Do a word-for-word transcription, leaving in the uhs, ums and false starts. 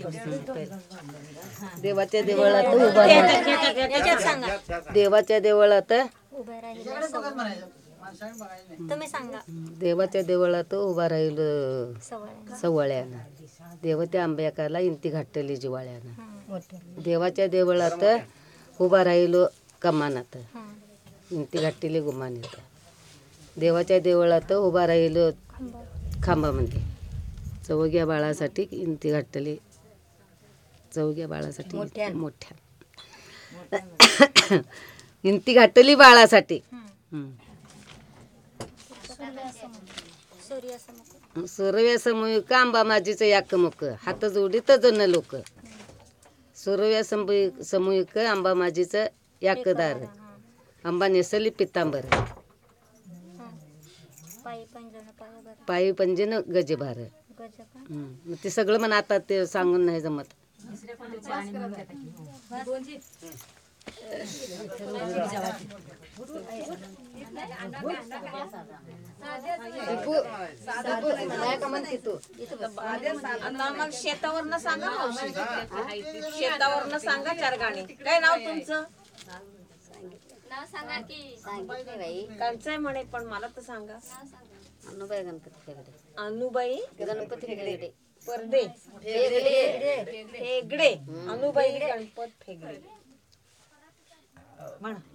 देवाच्या देवळात उभा राहिलो देवाच्या देवळात उभं राहिलं सवळ. तुम्ही सांगा. देवाच्या देवळात उभा राहिलो सवळ. सवळ्यानं देवत्या आंब्याकाला इंती घाटली जिवाळ्यानं देवाच्या देवळात उभा राहिलो कमानात इंती घाटली गुमानीत देवाच्या देवळात उभा राहिलो खांबामध्ये चौघ्या बाळासाठी इंती घाटली चौघ्या बाळासाठी मोठ्या इंती घाटली बाळासाठी सूर्यासमोर आंबा माझीचं याक मुक हात जोडीत जण लोक सूर्या समूहिक आंबा माझीचं याकदार आंबा नेसली पितांबर पायी पंजन गजभार ते सगळं म्हणा आता ते सांगून नाही जमत. शेतावरनं सांगा मावशी शेतावरनं सांगा चार गाणी. काय नाव तुमचं? नाव सांगा की. कालचं म्हणे पण मला तर सांगा. अनुबाई गणपती हेगडे अनुबाई गणपती हेगडे परदे हेगडे अनुबाई गणपत फेगडे म्हणा.